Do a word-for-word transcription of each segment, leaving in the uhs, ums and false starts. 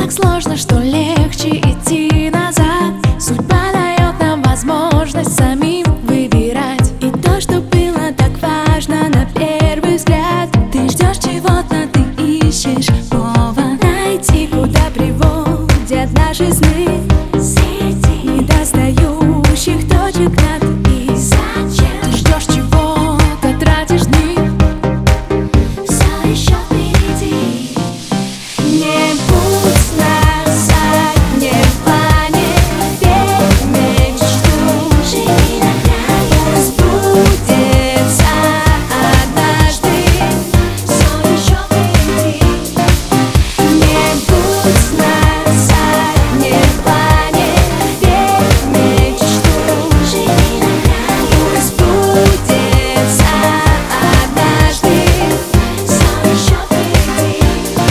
так сложно, что легче идти назад. Судьба дает нам возможность самим выбирать. И то, что было так важно на первый взгляд, ты ждешь чего-то, ты ищешь повод найти, куда приводят наши сны. Среди недостающих точек над «и». Зачем ты ждешь чего-то, тратишь дни? Все еще впереди. Не будь на заднем плане, верь в мечту, живи на краю. Сбудется однажды, все еще впереди. Не будь на заднем плане, верь в мечту, живи на краю. Сбудется однажды, все еще впереди.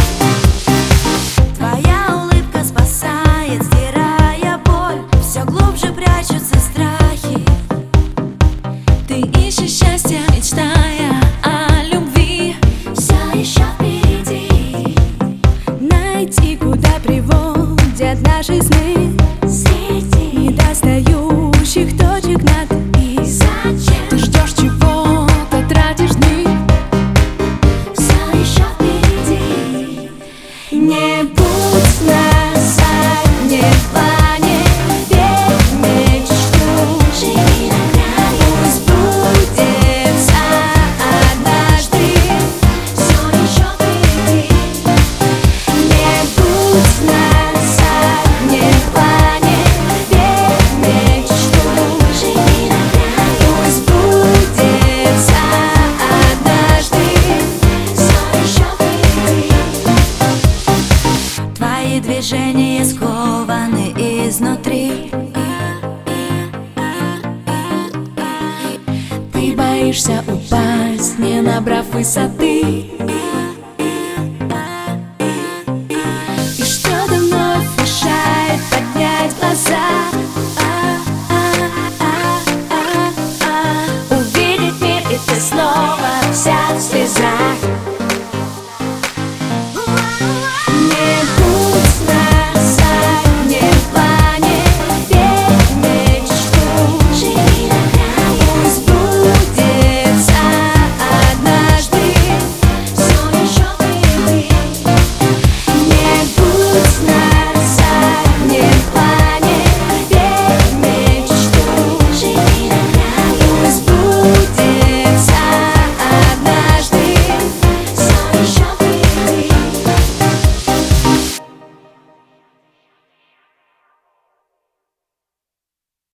Твоя улыбка спасает, стирая боль. Все глубже прячутся страхи. Ты ищешь счастья, мечтая о любви. Все еще впереди. Найти, куда приводят наши сны. Среди недостающих точек над «и». Зачем ты ждешь чего-то, тратишь дни? Все еще впереди. Не будь на заднем плане, верь в мечту, живи на краю. Сбудется однажды, все еще впереди. Не будь на заднем плане, верь в мечту, живи на краю. Сбудется однажды, все еще впереди. Твои движения скованы изнутри. Ты боишься упасть, не набрав высоты.